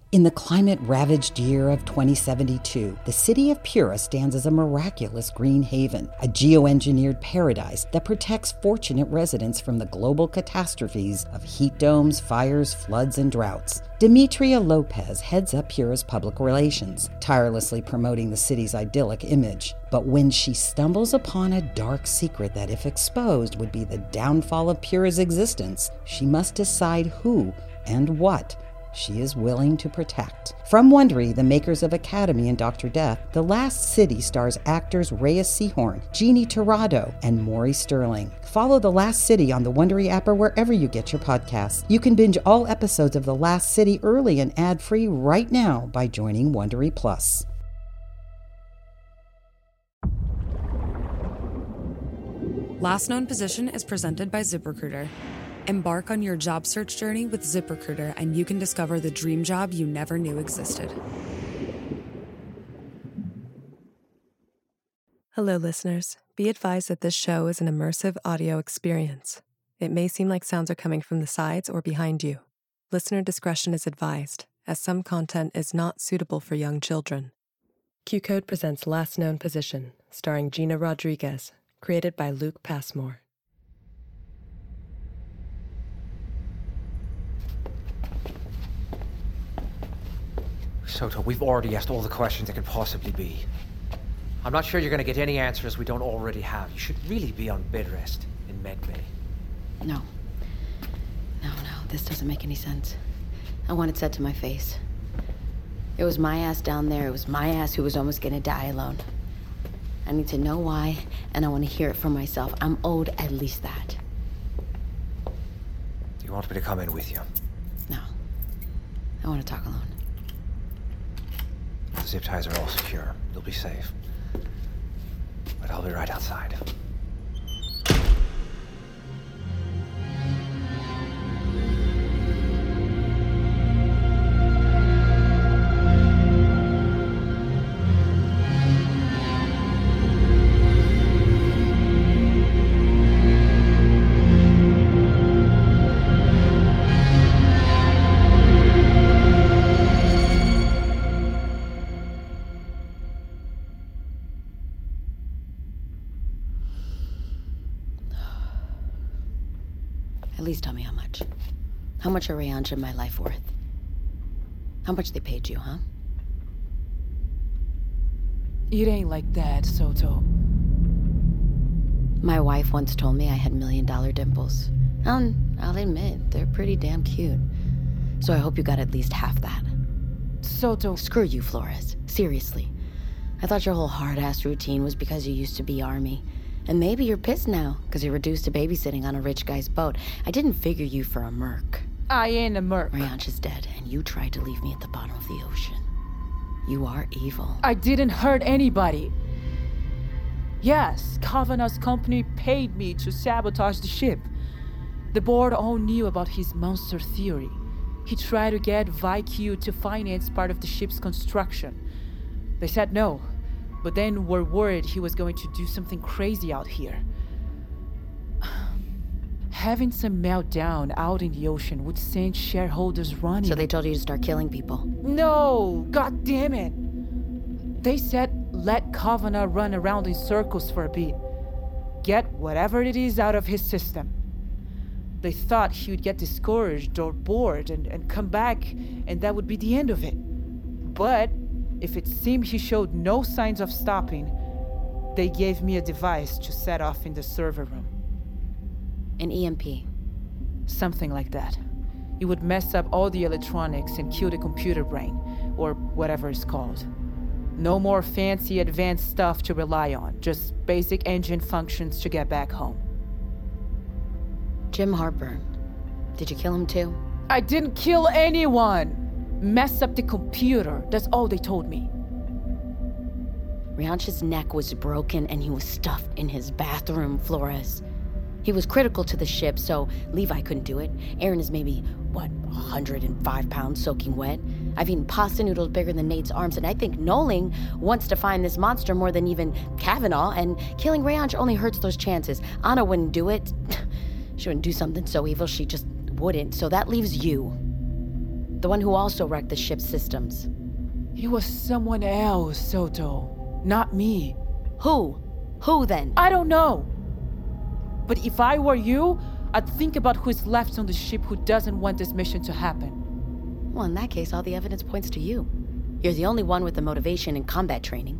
In the climate-ravaged year of 2072, the city of Pura stands as a miraculous green haven, a geoengineered paradise that protects fortunate residents from the global catastrophes of heat domes, fires, floods, and droughts. Demetria Lopez heads up Pura's public relations, tirelessly promoting the city's idyllic image. But when she stumbles upon a dark secret that, if exposed, would be the downfall of Pura's existence, she must decide who and what she is willing to protect. From Wondery, the makers of Academy and Dr. Death, The Last City stars actors Reyes Sehorn, Jeannie Torrado, and Maury Sterling. Follow The Last City on the Wondery app or wherever you get your podcasts. You can binge all episodes of The Last City early and ad-free right now by joining Wondery Plus. Last Known Position is presented by ZipRecruiter. Embark on your job search journey with ZipRecruiter, and you can discover the dream job you never knew existed. Hello, listeners. Be advised that this show is an immersive audio experience. It may seem like sounds are coming from the sides or behind you. Listener discretion is advised, as some content is not suitable for young children. Q-Code presents Last Known Position, starring Gina Rodriguez, created by Luke Passmore. Soto, we've already asked all the questions there could possibly be. I'm not sure you're going to get any answers we don't already have. You should really be on bed rest in medbay. No, this doesn't make any sense. I want it said to my face. It was my ass down there. It was my ass who was almost going to die alone. I need to know why, and I want to hear it for myself. I'm owed at least that. You want me to come in with you? No. I want to talk alone. The zip ties are all secure. You'll be safe. But I'll be right outside. At least tell me how much. How much are Rayange and my life worth? How much they paid you, huh? It ain't like that, Soto. My wife once told me I had $1 million dimples. I'll admit, they're pretty damn cute. So I hope you got at least half that. Soto. Screw you, Flores. Seriously. I thought your whole hard-ass routine was because you used to be Army. And maybe you're pissed now, because you're reduced to babysitting on a rich guy's boat. I didn't figure you for a merc. I ain't a merc. Rayange is dead, and you tried to leave me at the bottom of the ocean. You are evil. I didn't hurt anybody. Yes, Kavanagh's company paid me to sabotage the ship. The board all knew about his monster theory. He tried to get VIQ to finance part of the ship's construction. They said no. But then we're worried he was going to do something crazy out here. Having some meltdown out in the ocean would send shareholders running. So they told you to start killing people? No! God damn it! They said let Kavanagh run around in circles for a bit. Get whatever it is out of his system. They thought he would get discouraged or bored and come back, and that would be the end of it. But if it seemed he showed no signs of stopping, they gave me a device to set off in the server room. An EMP? Something like that. It would mess up all the electronics and kill the computer brain, or whatever it's called. No more fancy advanced stuff to rely on, just basic engine functions to get back home. Jim Harper. Did you kill him too? I didn't kill anyone! Mess up the computer, that's all they told me. Rayange's neck was broken and he was stuffed in his bathroom, Flores. He was critical to the ship, so Levi couldn't do it. Aaron is maybe, 105 pounds soaking wet? I've eaten pasta noodles bigger than Nate's arms, and I think Noling wants to find this monster more than even Kavanaugh, and killing Rayange only hurts those chances. Anna wouldn't do it. She wouldn't do something so evil, she just wouldn't. So that leaves you. The one who also wrecked the ship's systems. He was someone else, Soto. Not me. Who? Who then? I don't know. But if I were you, I'd think about who's left on the ship who doesn't want this mission to happen. Well, in that case, all the evidence points to you. You're the only one with the motivation and combat training.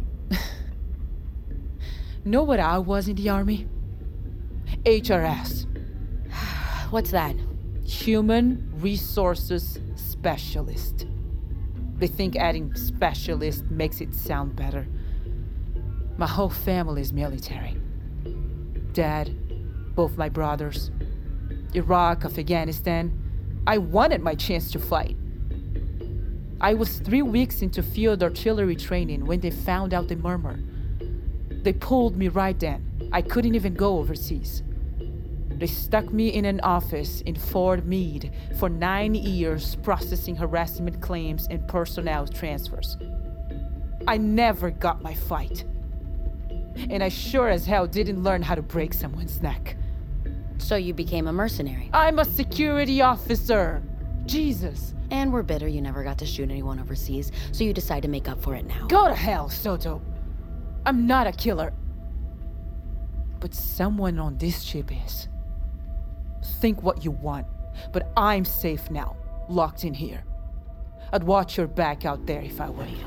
Know what I was in the army? HRS. What's that? Human Resources Specialist. They think adding specialist makes it sound better. My whole family is military. Dad, both my brothers. Iraq, Afghanistan. I wanted my chance to fight. I was 3 weeks into field artillery training when they found out the murmur. They pulled me right then. I couldn't even go overseas. They stuck me in an office in Fort Meade for 9 years processing harassment claims and personnel transfers. I never got my fight. And I sure as hell didn't learn how to break someone's neck. So you became a mercenary. I'm a security officer. Jesus. And we're bitter you never got to shoot anyone overseas, so you decide to make up for it now. Go to hell, Soto. I'm not a killer. But someone on this ship is. Think what you want, but I'm safe now, locked in here. I'd watch your back out there if I were you.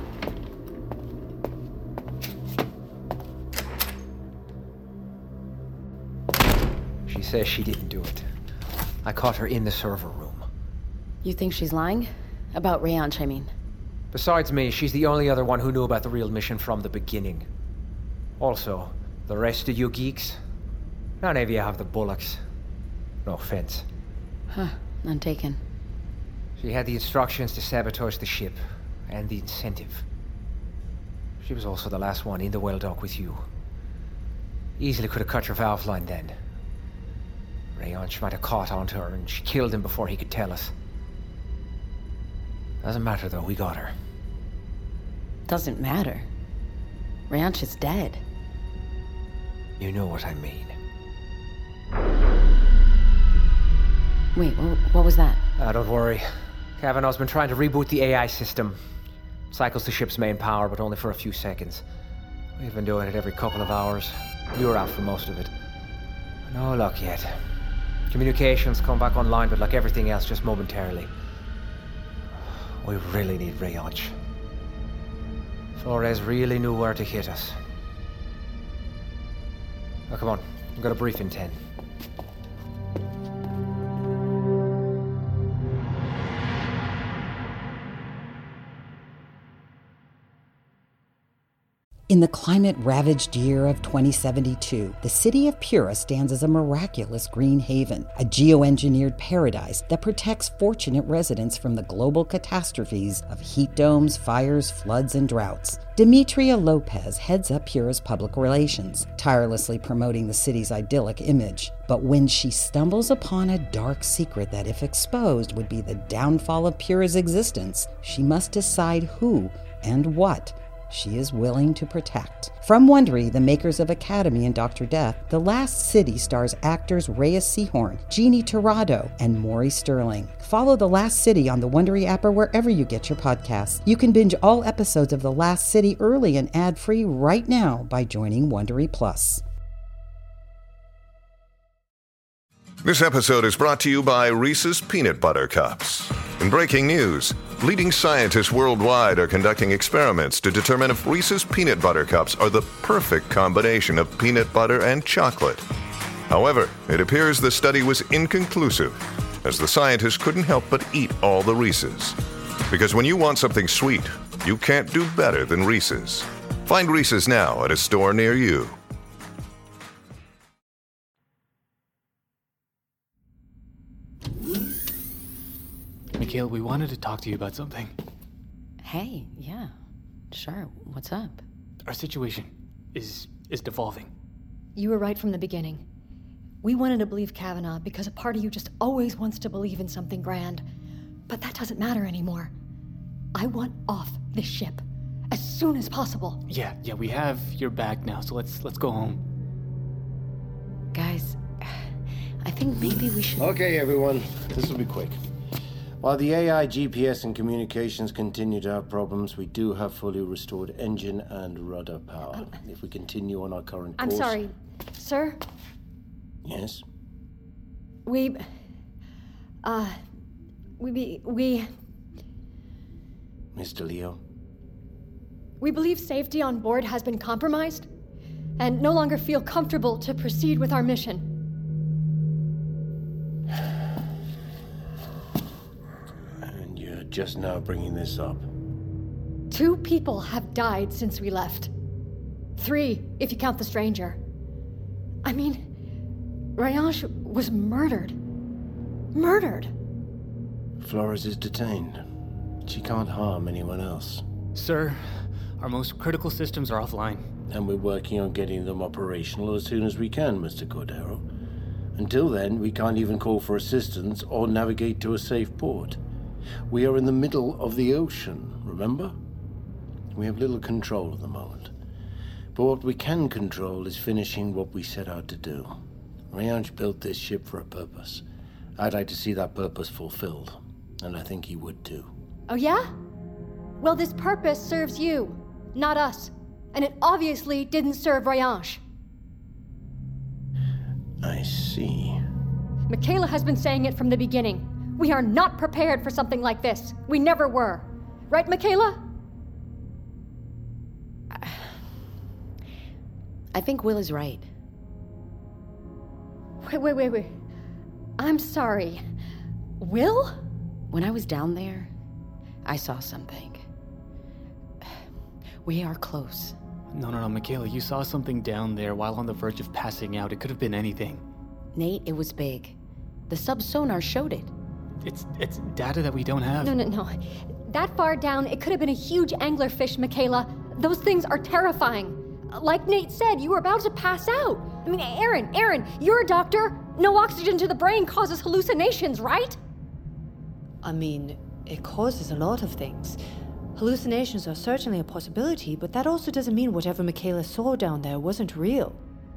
She says she didn't do it. I caught her in the server room. You think she's lying? About Rayanch, I mean. Besides me, she's the only other one who knew about the real mission from the beginning. Also, the rest of you geeks, none of you have the bullocks. No offense. Huh, none taken. She had the instructions to sabotage the ship, and the incentive. She was also the last one in the well dock with you. Easily could have cut your valve line then. Rayanch might have caught onto her, and she killed him before he could tell us. Doesn't matter though, we got her. Doesn't matter. Rayanch is dead. You know what I mean. Wait, what was that? Don't worry. Kavanaugh's been trying to reboot the AI system. Cycles the ship's main power, but only for a few seconds. We've been doing it every couple of hours. You were out for most of it. No luck yet. Communications come back online, but like everything else, just momentarily. We really need Rayanch. Flores really knew where to hit us. Now come on, I've got a brief in 10. In the climate-ravaged year of 2072, the city of Pura stands as a miraculous green haven, a geoengineered paradise that protects fortunate residents from the global catastrophes of heat domes, fires, floods, and droughts. Demetria Lopez heads up Pura's public relations, tirelessly promoting the city's idyllic image. But when she stumbles upon a dark secret that, if exposed, would be the downfall of Pura's existence, she must decide who and what she is willing to protect. From Wondery, the makers of Academy and Dr. Death, The Last City stars actors Reyes Sehorn, Jeannie Torrado, and Maury Sterling. Follow The Last City on the Wondery app or wherever you get your podcasts. You can binge all episodes of The Last City early and ad-free right now by joining Wondery Plus. This episode is brought to you by Reese's Peanut Butter Cups. In breaking news, leading scientists worldwide are conducting experiments to determine if Reese's Peanut Butter Cups are the perfect combination of peanut butter and chocolate. However, it appears the study was inconclusive, as the scientists couldn't help but eat all the Reese's. Because when you want something sweet, you can't do better than Reese's. Find Reese's now at a store near you. Mikhail, we wanted to talk to you about something. Hey, yeah, sure. What's up? Our situation is devolving. You were right from the beginning. We wanted to believe Kavanaugh because a part of you just always wants to believe in something grand. But that doesn't matter anymore. I want off this ship as soon as possible. Yeah, we have your back now, so let's go home. Guys, I think maybe we should... Okay, everyone. This will be quick. While the AI, GPS, and communications continue to have problems, we do have fully restored engine and rudder power. If we continue on our current course... I'm sorry, sir? Yes? We... Mr. Leo? We believe safety on board has been compromised, and no longer feel comfortable to proceed with our mission. And you're just now bringing this up? 2 people have died since we left. 3, if you count the stranger. I mean, Rayange was murdered. Murdered! Flores is detained. She can't harm anyone else. Sir, our most critical systems are offline. And we're working on getting them operational as soon as we can, Mr. Cordero. Until then, we can't even call for assistance or navigate to a safe port. We are in the middle of the ocean, remember? We have little control at the moment. But what we can control is finishing what we set out to do. Rayange built this ship for a purpose. I'd like to see that purpose fulfilled, and I think he would too. Oh yeah? Well, this purpose serves you, not us. And it obviously didn't serve Rayange. I see. Michaela has been saying it from the beginning. We are not prepared for something like this. We never were. Right, Michaela? I think Will is right. Wait. I'm sorry. Will? When I was down there, I saw something. We are close. No, Michaela, you saw something down there while on the verge of passing out. It could have been anything. Nate, it was big. The sub-sonar showed it. It's data that we don't have. No. That far down, it could have been a huge anglerfish, Michaela. Those things are terrifying. Like Nate said, you were about to pass out. I mean, Aaron, you're a doctor. No oxygen to the brain causes hallucinations, right? I mean, it causes a lot of things. Hallucinations are certainly a possibility, but that also doesn't mean whatever Michaela saw down there wasn't real.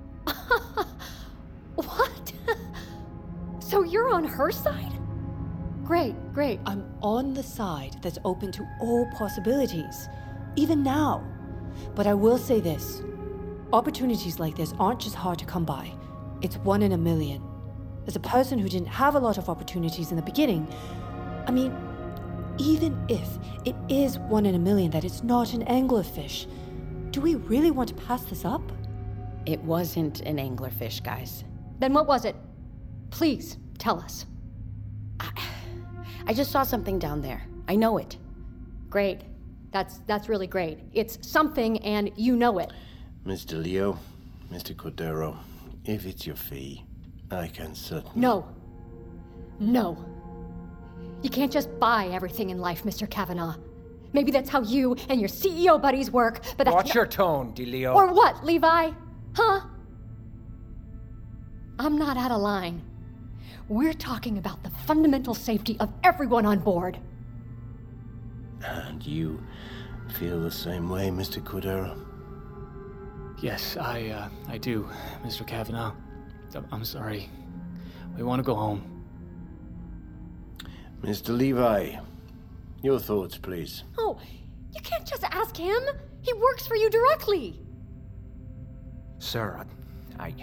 What? So you're on her side? Great. I'm on the side that's open to all possibilities, even now. But I will say this. Opportunities like this aren't just hard to come by. It's 1 in a million. As a person who didn't have a lot of opportunities in the beginning, I mean, even if it is 1 in a million that it's not an anglerfish, do we really want to pass this up? It wasn't an anglerfish, guys. Then what was it? Please, tell us. I just saw something down there. I know it. Great. That's really great. It's something and you know it. Mr. Leo, Mr. Cordero, if it's your fee, I can certainly... No. You can't just buy everything in life, Mr. Kavanaugh. Maybe that's how you and your CEO buddies work, but that's... Watch your tone, DeLeo. Or what, Levi? Huh? I'm not out of line. We're talking about the fundamental safety of everyone on board. And you feel the same way, Mr. Cordero? Yes, I do, Mr. Kavanaugh. I'm sorry. We want to go home. Mr. Levi, your thoughts, please. Oh, you can't just ask him. He works for you directly. Sir, I...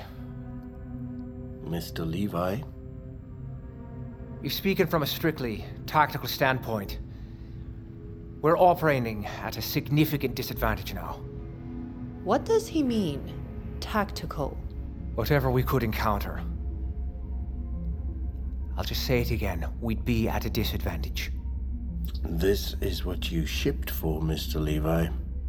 Mr. Levi? You're speaking from a strictly tactical standpoint. We're operating at a significant disadvantage now. What does he mean, tactical? Whatever we could encounter. I'll just say it again, we'd be at a disadvantage. This is what you shipped for, Mr. Levi.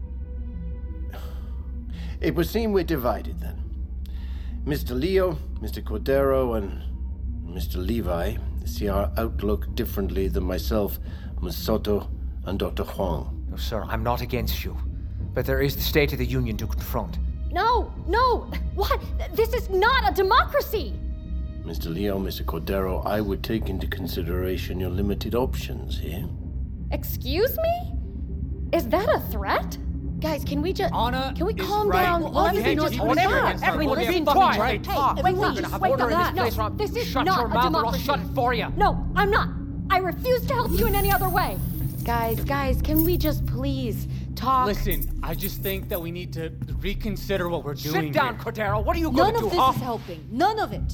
It would seem we're divided then. Mr. Leo, Mr. Cordero, and Mr. Levi see our outlook differently than myself, Ms. Soto, and Dr. Huang. No, sir, I'm not against you. But there is the State of the Union to confront. No! What? This is not a democracy! Mr. Leo, Mr. Cordero, I would take into consideration your limited options here. Excuse me? Is that a threat? Guys, can we just... Anna, can we calm down? Everyone, be quiet. Wait, This is not a democracy. Shut your mouth or I'll shut it for you. No, I'm not. I refuse to help you in any other way. Guys, can we just please talk? Listen, I just think that we need to reconsider what we're doing. Sit down, here. Cordero. What are you going to do, None of this is helping. None of it.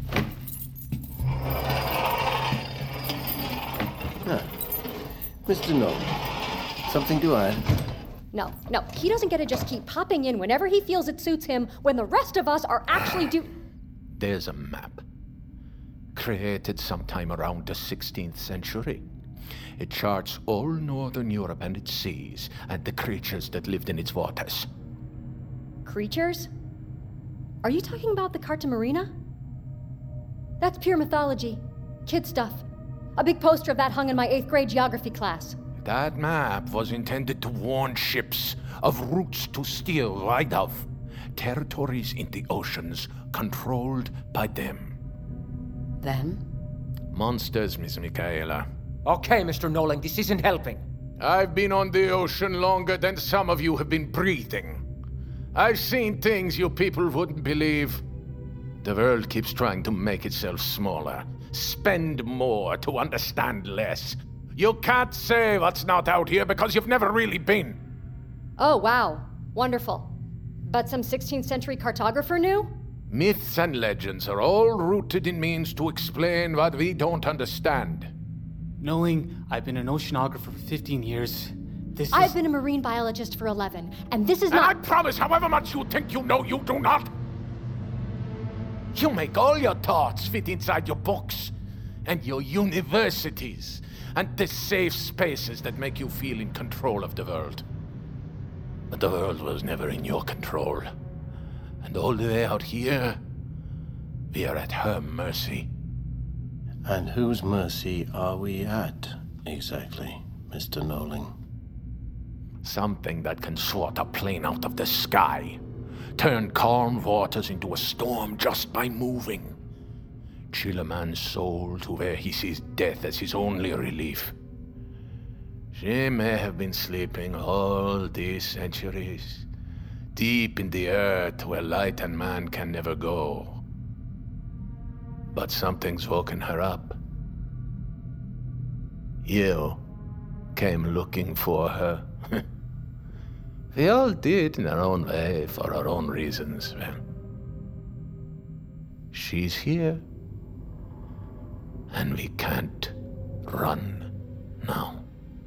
Mr. Nolan, something to add? No, he doesn't get to just keep popping in whenever he feels it suits him when the rest of us are actually There's a map. Created sometime around the 16th century. It charts all northern Europe and its seas, and the creatures that lived in its waters. Creatures? Are you talking about the Carta Marina? That's pure mythology. Kid stuff. A big poster of that hung in my 8th grade geography class. That map was intended to warn ships of routes to steal right of. Territories in the oceans controlled by them. Them? Monsters, Miss Michaela. Okay, Mr. Nolan, this isn't helping. I've been on the ocean longer than some of you have been breathing. I've seen things you people wouldn't believe. The world keeps trying to make itself smaller. Spend more to understand less. You can't say what's not out here because you've never really been. Oh, wow. Wonderful. But some 16th century cartographer knew? Myths and legends are all rooted in means to explain what we don't understand. Knowing I've been an oceanographer for 15 years, I've been a marine biologist for 11, and this is not... not... I promise, however much you think you know, you do not. You make all your thoughts fit inside your books, and your universities, and the safe spaces that make you feel in control of the world. But the world was never in your control. And all the way out here, we are at her mercy. And whose mercy are we at, exactly, Mr. Nolan? Something that can swat a plane out of the sky. Turn calm waters into a storm just by moving. Chill a man's soul to where he sees death as his only relief. She may have been sleeping all these centuries, deep in the earth where light and man can never go. But something's woken her up. You came looking for her. We all did in our own way, for our own reasons. She's here. And we can't run now.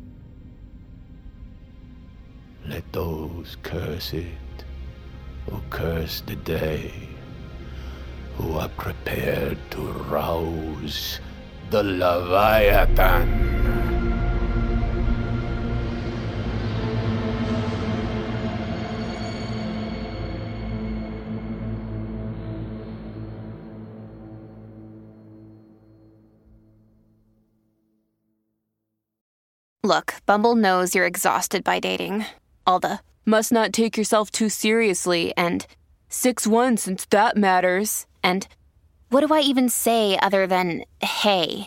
Let those curse it who curse the day, who are prepared to rouse the Leviathan. Look, Bumble knows you're exhausted by dating. All the, must not take yourself too seriously, and 6'1" since that matters, and what do I even say other than, hey?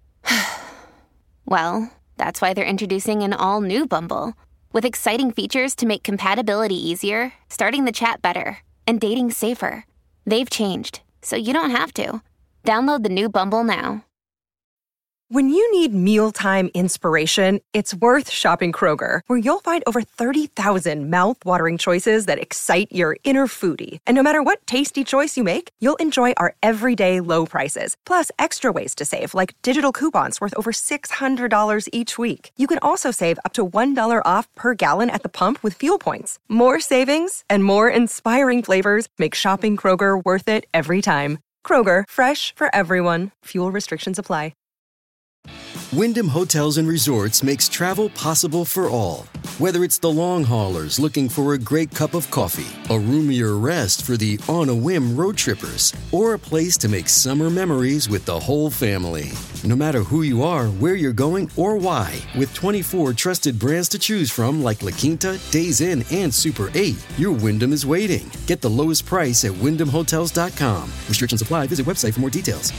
Well, that's why they're introducing an all-new Bumble, with exciting features to make compatibility easier, starting the chat better, and dating safer. They've changed, so you don't have to. Download the new Bumble now. When you need mealtime inspiration, it's worth shopping Kroger, where you'll find over 30,000 mouth-watering choices that excite your inner foodie. And no matter what tasty choice you make, you'll enjoy our everyday low prices, plus extra ways to save, like digital coupons worth over $600 each week. You can also save up to $1 off per gallon at the pump with fuel points. More savings and more inspiring flavors make shopping Kroger worth it every time. Kroger, fresh for everyone. Fuel restrictions apply. Wyndham Hotels & Resorts makes travel possible for all. Whether it's the long haulers looking for a great cup of coffee, a roomier rest for the on-a-whim road trippers, or a place to make summer memories with the whole family. No matter who you are, where you're going, or why, with 24 trusted brands to choose from like La Quinta, Days Inn, and Super 8, your Wyndham is waiting. Get the lowest price at WyndhamHotels.com. Restrictions apply. Visit website for more details.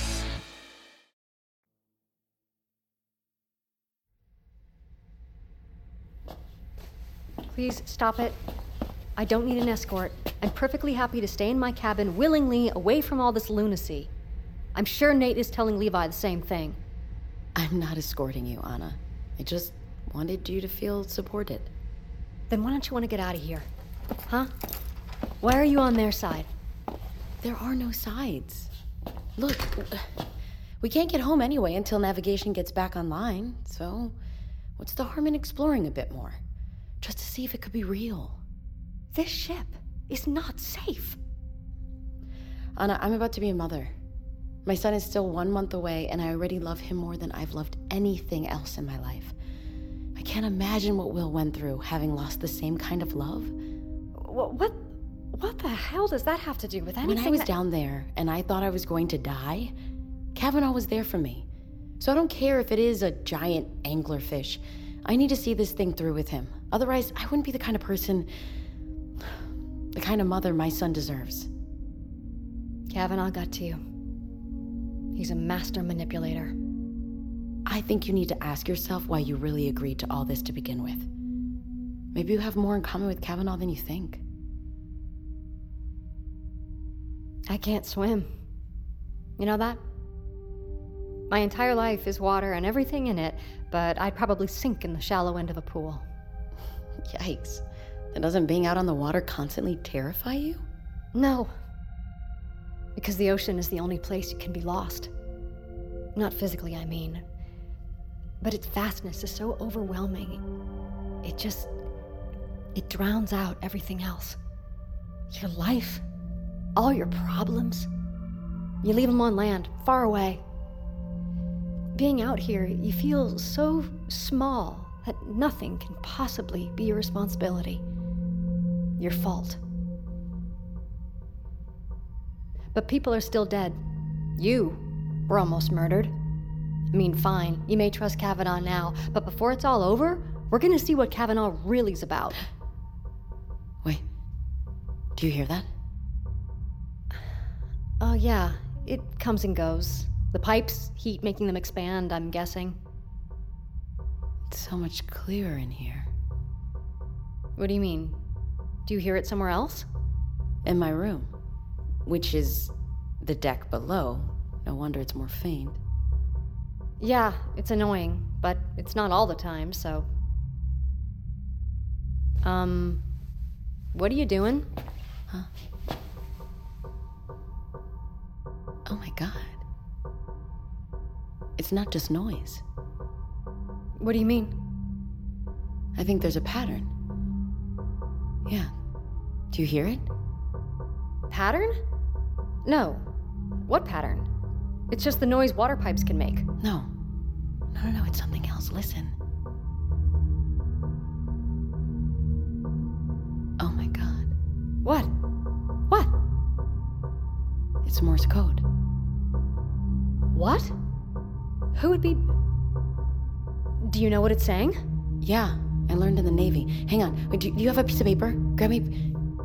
Please stop it. I don't need an escort. I'm perfectly happy to stay in my cabin willingly, away from all this lunacy. I'm sure Nate is telling Levi the same thing. I'm not escorting you, Anna. I just wanted you to feel supported. Then why don't you want to get out of here? Huh? Why are you on their side? There are no sides. Look, we can't get home anyway until navigation gets back online, so what's the harm in exploring a bit more? Just to see if it could be real. This ship is not safe. Anna, I'm about to be a mother. My son is still 1 month away, and I already love him more than I've loved anything else in my life. I can't imagine what Will went through, having lost the same kind of love. What the hell does that have to do with anything? When I was down there, and I thought I was going to die, Kavanaugh was there for me. So I don't care if it is a giant anglerfish. I need to see this thing through with him. Otherwise, I wouldn't be the kind of person, the kind of mother my son deserves. Kavanaugh got to you. He's a master manipulator. I think you need to ask yourself why you really agreed to all this to begin with. Maybe you have more in common with Kavanaugh than you think. I can't swim. You know that? My entire life is water and everything in it, but I'd probably sink in the shallow end of a pool. Yikes. Then doesn't being out on the water constantly terrify you? No. Because the ocean is the only place you can be lost. Not physically, I mean. But its vastness is so overwhelming. It drowns out everything else. Your life, all your problems. You leave them on land, far away. Being out here, you feel so small that nothing can possibly be your responsibility. Your fault. But people are still dead. You were almost murdered. I mean, fine, you may trust Kavanaugh now, but before it's all over, we're gonna see what Kavanaugh really's about. Wait, do you hear that? Oh yeah, it comes and goes. The pipes, heat making them expand, I'm guessing. It's so much clearer in here. What do you mean? Do you hear it somewhere else? In my room, which is the deck below. No wonder it's more faint. Yeah, it's annoying, but it's not all the time, so... What are you doing? Huh? Oh my god. It's not just noise. What do you mean? I think there's a pattern. Yeah. Do you hear it? Pattern? No. What pattern? It's just the noise water pipes can make. No, it's something else. Listen. Oh my god. What? What? It's Morse code. What? Who would be... Do you know what it's saying? Yeah, I learned in the Navy. Hang on, wait, do you have a piece of paper? Grab me...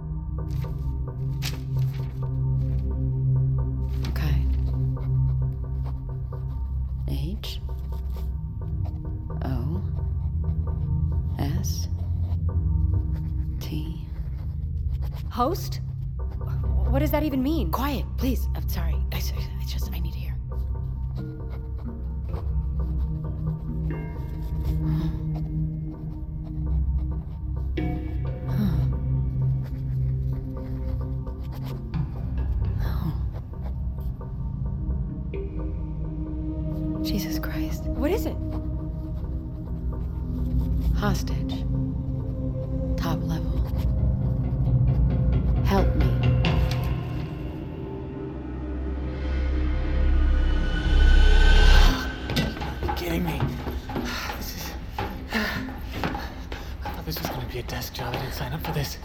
Host? What does that even mean? Quiet, please. I'm sorry. I need to hear. Jesus Christ. What is it? Hostage. Top level. Help me. Are you kidding me? I thought this was gonna be a desk job. I didn't sign up for this.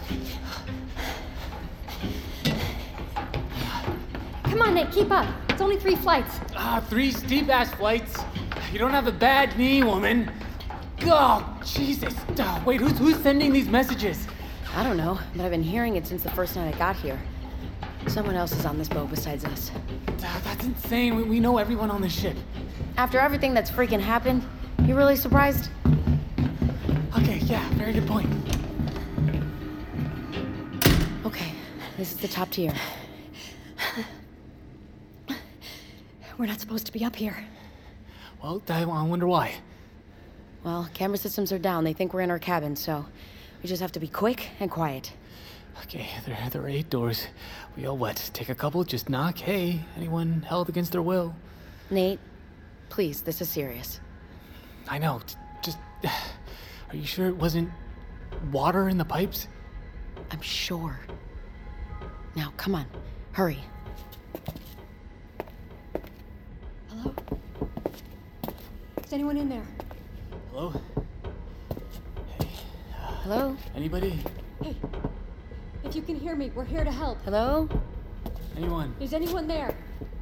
Come on, Nick, keep up. It's only 3 flights. 3 steep-ass flights? You don't have a bad knee, woman. Oh, Jesus. Wait, who's sending these messages? I don't know, but I've been hearing it since the first night I got here. Someone else is on this boat besides us. That's insane. We know everyone on this ship. After everything that's freaking happened, you really surprised? Okay, yeah, very good point. Okay, this is the top tier. We're not supposed to be up here. Well, I wonder why. Well, camera systems are down. They think we're in our cabin, so we just have to be quick and quiet. Okay, there are 8 doors. We all take a couple, just knock. Hey, anyone held against their will? Nate, please, this is serious. I know, just... Are you sure it wasn't water in the pipes? I'm sure. Now, come on, hurry. Hello? Is anyone in there? Hello? Hello? Anybody? Hey, if you can hear me, we're here to help. Hello? Anyone? Is anyone there?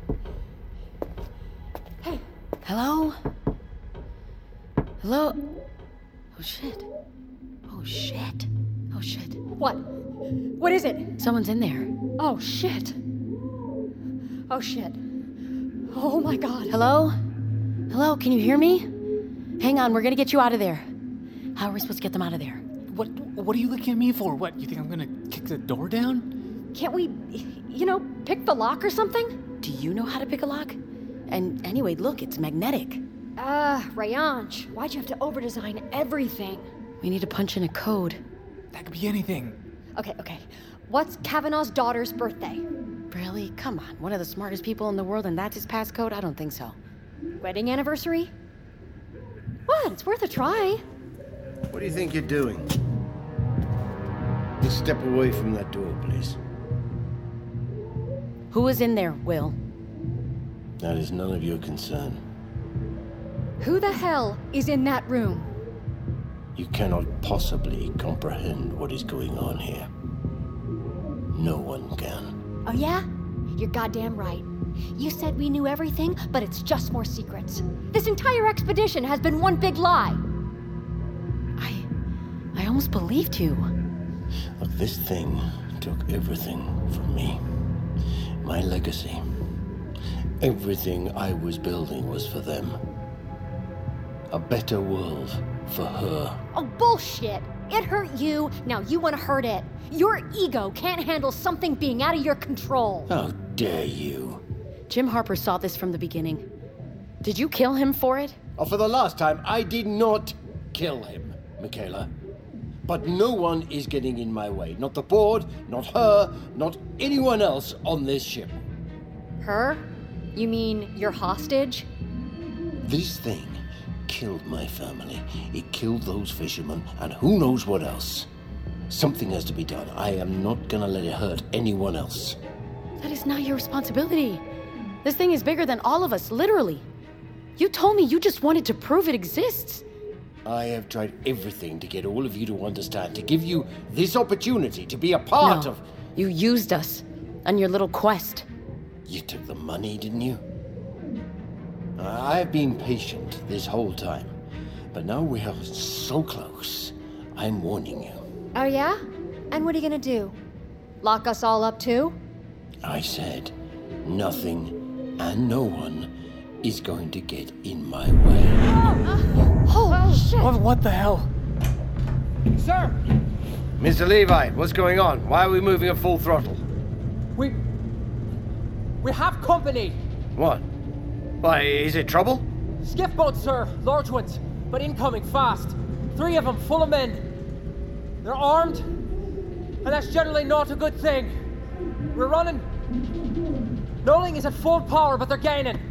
Hey. Hello? Hello? Oh, shit. Oh, shit. Oh, shit. What? What is it? Someone's in there. Oh, shit. Oh, shit. Oh, my God. Hello? Hello, can you hear me? Hang on, we're gonna get you out of there. How are we supposed to get them out of there? What are you looking at me for? What, you think I'm gonna kick the door down? Can't we, pick the lock or something? Do you know how to pick a lock? And anyway, look, it's magnetic. Rayanj, why'd you have to overdesign everything? We need to punch in a code. That could be anything. Okay. What's Kavanaugh's daughter's birthday? Really? Come on, one of the smartest people in the world and that's his passcode? I don't think so. Wedding anniversary? What? It's worth a try. What do you think you're doing? Just step away from that door, please. Who was in there, Will? That is none of your concern. Who the hell is in that room? You cannot possibly comprehend what is going on here. No one can. Oh yeah? You're goddamn right. You said we knew everything, but it's just more secrets. This entire expedition has been one big lie. I almost believed you. Look, this thing took everything from me. My legacy. Everything I was building was for them. A better world for her. Oh, bullshit! It hurt you, now you want to hurt it. Your ego can't handle something being out of your control. How dare you? Jim Harper saw this from the beginning. Did you kill him for it? Oh, for the last time, I did not kill him, Michaela. But no one is getting in my way. Not the board, not her, not anyone else on this ship. Her? You mean your hostage? This thing killed my family. It killed those fishermen, and who knows what else. Something has to be done. I am not gonna let it hurt anyone else. That is not your responsibility. This thing is bigger than all of us, literally. You told me you just wanted to prove it exists. I have tried everything to get all of you to understand, to give you this opportunity to be a part of... You used us on your little quest. You took the money, didn't you? I have been patient this whole time, but now we are so close. I'm warning you. Oh yeah? And what are you gonna do? Lock us all up too? I said nothing and no one is going to get in my way. Oh, shit! What the hell? Sir! Mr. Levi, what's going on? Why are we moving at full throttle? We have company! What? Why, is it trouble? Skiff boats, sir. Large ones. But incoming fast. 3 of them, full of men. They're armed, and that's generally not a good thing. We're running. Knowling is at full power, but they're gaining.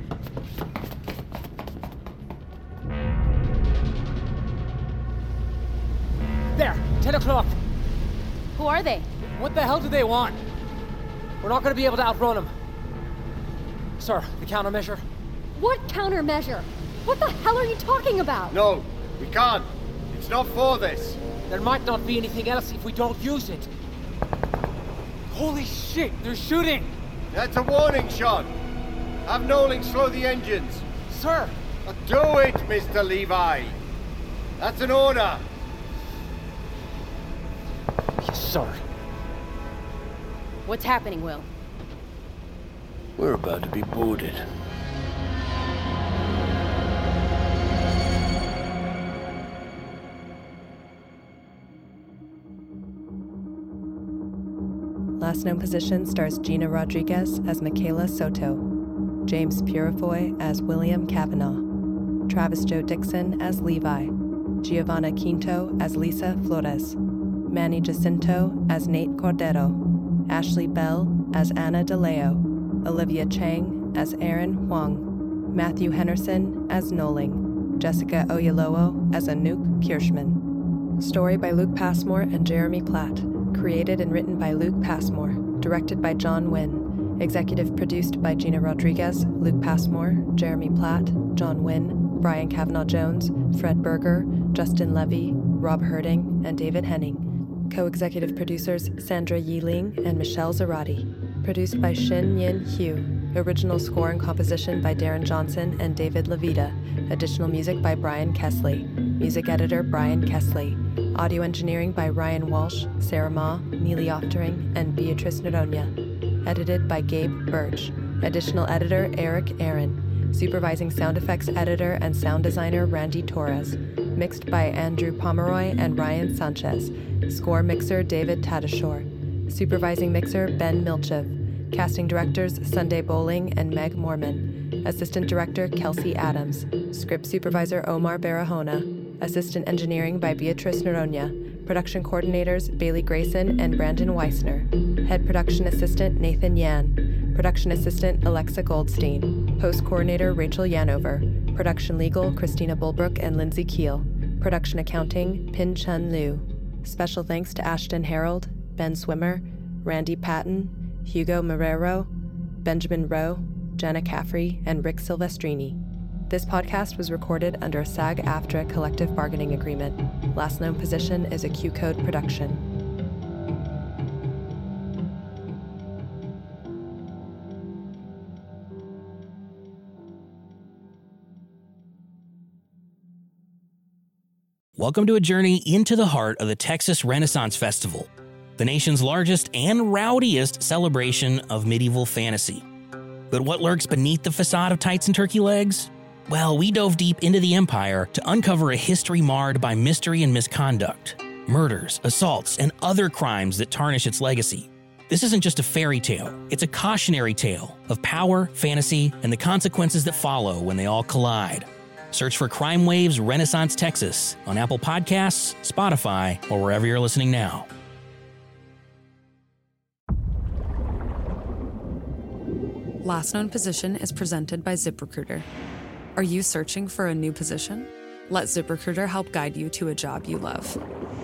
There, 10 o'clock. Who are they? What the hell do they want? We're not going to be able to outrun them. Sir, the countermeasure. What countermeasure? What the hell are you talking about? No, we can't. It's not for this. There might not be anything else if we don't use it. Holy shit, they're shooting! That's a warning shot. Have Knowling slow the engines. Sir! Do it, Mr. Levi. That's an order. Yes, sir. What's happening, Will? We're about to be boarded. Last Known Position stars Gina Rodriguez as Michaela Soto, James Purifoy as William Kavanaugh, Travis Joe Dixon as Levi, Giovanna Quinto as Lisa Flores, Manny Jacinto as Nate Cordero, Ashley Bell as Anna DeLeo, Olivia Chang as Aaron Huang, Matthew Henderson as Noling, Jessica Oyalowo as Anouk Kirschman. Story by Luke Passmore and Jeremy Platt. Created and written by Luke Passmore. Directed by John Wynn. Executive produced by Gina Rodriguez, Luke Passmore, Jeremy Platt, John Wynn, Brian Kavanaugh-Jones, Fred Berger, Justin Levy, Rob Herding, and David Henning. Co-executive producers Sandra Yiling and Michelle Zarati. Produced by Shin Yin Hugh. Original score and composition by Darren Johnson and David Levita. Additional music by Brian Kesley. Music editor Brian Kesley. Audio engineering by Ryan Walsh, Sarah Ma, Neely Oftering, and Beatrice Noronha. Edited by Gabe Birch. Additional editor Eric Aaron. Supervising sound effects editor and sound designer Randy Torres. Mixed by Andrew Pomeroy and Ryan Sanchez. Score mixer David Tadashore. Supervising mixer Ben Milchev. Casting directors Sunday Bowling and Meg Mormon. Assistant director Kelsey Adams. Script supervisor Omar Barahona. Assistant engineering by Beatrice Noronha. Production coordinators Bailey Grayson and Brandon Weissner. Head production assistant Nathan Yan. Production assistant Alexa Goldstein. Post coordinator Rachel Yanover. Production legal Christina Bulbrook and Lindsay Keel. Production accounting Pin Chun Liu. Special thanks to Ashton Harold, Ben Swimmer, Randy Patton, Hugo Marrero, Benjamin Rowe, Jenna Caffrey, and Rick Silvestrini. This podcast was recorded under a SAG-AFTRA collective bargaining agreement. Last Known Position is a Q-Code production. Welcome to a journey into the heart of the Texas Renaissance Festival, the nation's largest and rowdiest celebration of medieval fantasy. But what lurks beneath the facade of tights and turkey legs? Well, we dove deep into the empire to uncover a history marred by mystery and misconduct, murders, assaults, and other crimes that tarnish its legacy. This isn't just a fairy tale, it's a cautionary tale of power, fantasy, and the consequences that follow when they all collide. Search for Crime Waves Renaissance Texas on Apple Podcasts, Spotify, or wherever you're listening now. Last Known Position is presented by ZipRecruiter. Are you searching for a new position? Let ZipRecruiter help guide you to a job you love.